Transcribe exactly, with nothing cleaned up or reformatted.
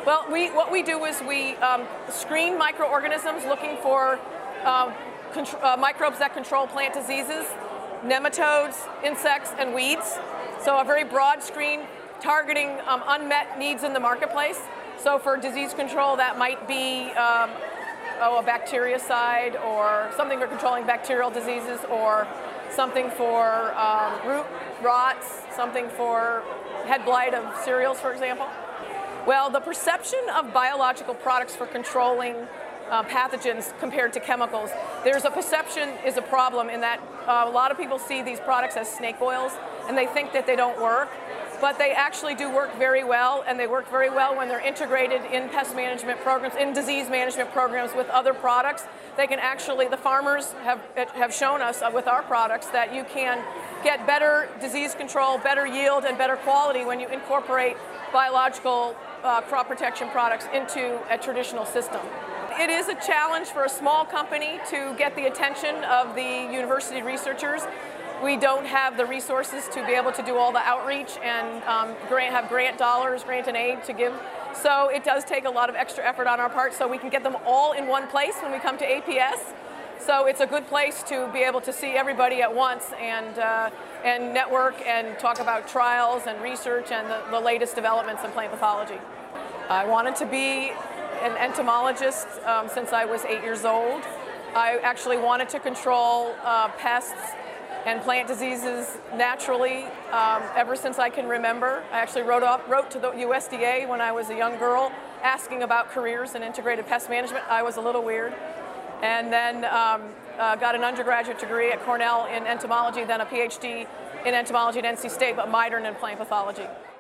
Well, we, what we do is we um, screen microorganisms looking for um, uh, microbes that control plant diseases, nematodes, insects, and weeds. So a very broad screen targeting um, unmet needs in the marketplace. So for disease control, that might be um, oh, a bactericide, or something for controlling bacterial diseases, or something for um, root rots, something for head blight of cereals, for example. Well, the perception of biological products for controlling uh, pathogens compared to chemicals, there's a perception is a problem in that uh, a lot of people see these products as snake oils, and they think that they don't work. But they actually do work very well, and they work very well when they're integrated in pest management programs, in disease management programs with other products. They can actually, the farmers have, have shown us uh, with our products that you can get better disease control, better yield, and better quality when you incorporate biological uh, crop protection products into a traditional system. It is a challenge for a small company to get the attention of the university researchers. We don't have the resources to be able to do all the outreach and um, grant, have grant dollars, grant and aid to give. So it does take a lot of extra effort on our part, so we can get them all in one place when we come to A P S. So it's a good place to be able to see everybody at once and, uh, and network and talk about trials and research and the, the latest developments in plant pathology. I wanted to be an entomologist um, since I was eight years old. I actually wanted to control uh, pests and plant diseases naturally um, ever since I can remember. I actually wrote, off, wrote to the U S D A when I was a young girl asking about careers in integrated pest management. I was a little weird. And then um, uh, got an undergraduate degree at Cornell in entomology, then a PhD in entomology at N C State, but minored in plant pathology.